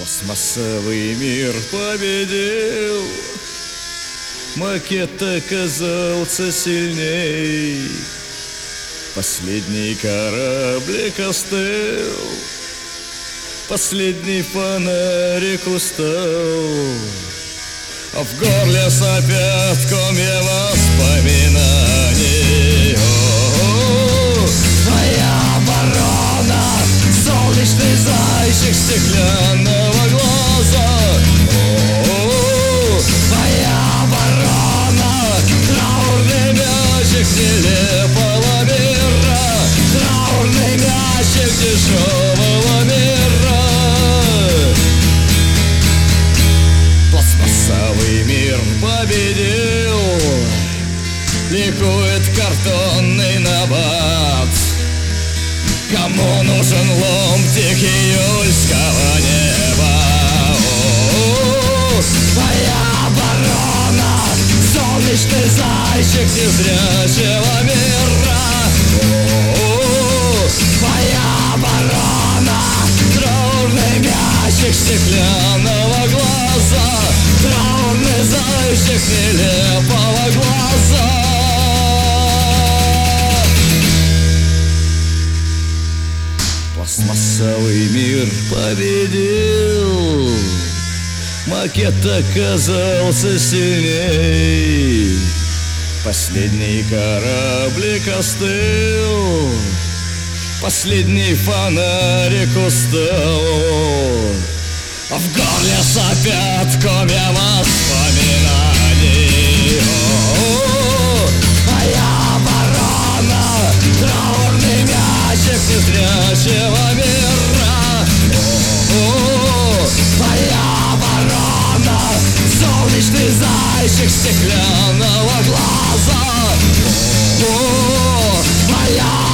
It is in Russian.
Пластмассовый мир победил, макет оказался сильней. Последний кораблик остыл, последний фонарик устал, а в горле сопят комья воспоминаний. Твоя оборона, солнечный зайчик стеклянного глаза. Твоя оборона, траурный мячик нелепого мира, траурный мячик дешевого мира. Пластмассовый мир победил, ликует картонный набат. Кому нужен ломтик июльского неба? Твоя оборона, солнечный зайчик незрячего мира. Твоя оборона, траурный мячик стеклянного глаза, траурный зайчик нелепого глаза. Пластмассовый мир победил, макет оказался сильней. Последний кораблик остыл, последний фонарик устал, а в горле сопят комья воспоминаний. Твоя оборона, траурный мячик незрячего мира. Твоя оборона, солнечный зайчик стеклянного глаза. Твоя